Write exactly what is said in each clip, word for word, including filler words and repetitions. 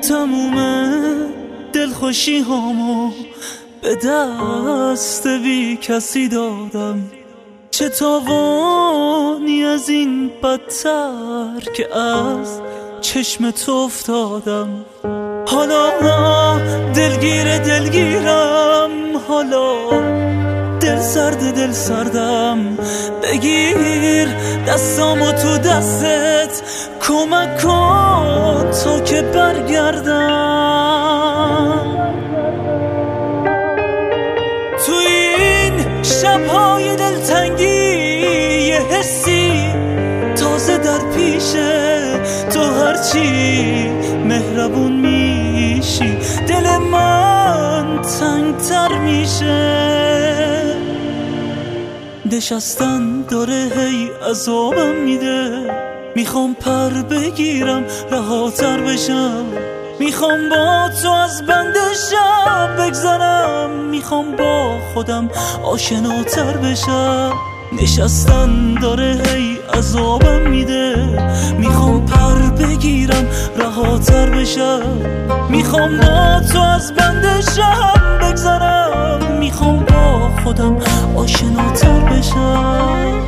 تموم دلخوشی هامو به دست بی کسی دادم، چه تاوانی از این بدتر که از چشم تو افتادم. حالا دلگیر دلگیرم، حالا دل سرد دل سردم. بگیر دستامو تو دستت، کمک کن تا که برگردم. تو این شبهای دلتنگی یه حسی تازه در پیشه، تو هرچی مهربون میشی دل من تنگتر میشه. نشستن داره هی عذابم میده، میخوام پر بگیرم رهاتر بشم. میخوام با تو از بند شب بگذرم، میخوام با خودم آشناتر بشم. نشستن داره هی عذابم میده، میخوام پر بگیرم رهاتر بشم. میخوام با تو از بند شب بگذرم، میخوام با خودم آشناتر بشم.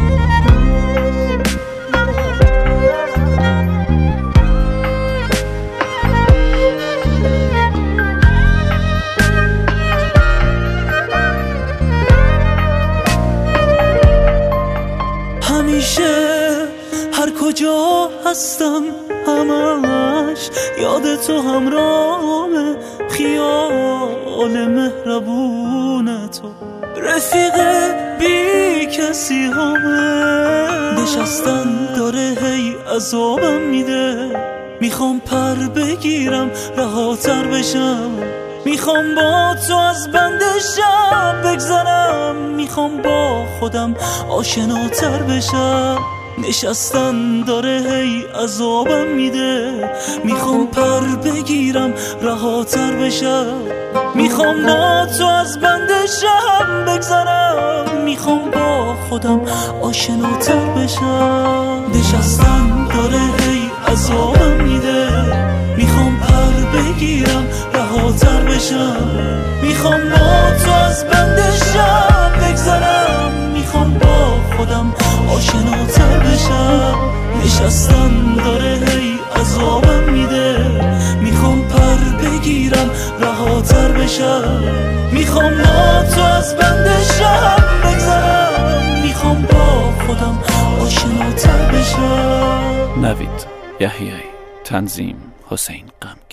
همیشه هر کجا هستم همش یاد تو همراهمه، خیال مهربون تو رفیق بی کسی همه. نشستن داره هی عذابم میده، میخوام پر بگیرم رهاتر بشم. میخوام با تو از بند شب بگذرم، میخوام با خودم آشناتر بشم. نشستن داره هی عذابم میده، میخوام پر بگیرم رهاتر بشم. میخوام با تو از بند شب بگذرم، میخوام با خودم آشناتر بشم. نشستن داره هی عذابم میده، میخوام پر بگیرم رهاتر بشم. میخوام با تو از بند شب بگذرم، میخوام با خودم آشناتر بشم. نشستن داره هی عذابم میده، میخوام پر بگیرم رهاتر بشم. میخوام با تو از بند شب بگذرم، میخوام با خودم آشناتر بشم. نوید یحیی، تنظیم حسین غمگی.